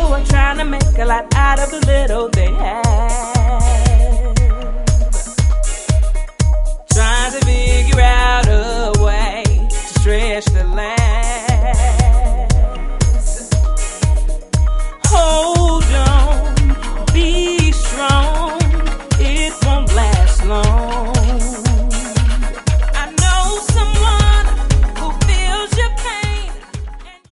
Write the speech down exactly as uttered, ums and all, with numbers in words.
are trying to make a lot out of the little they have.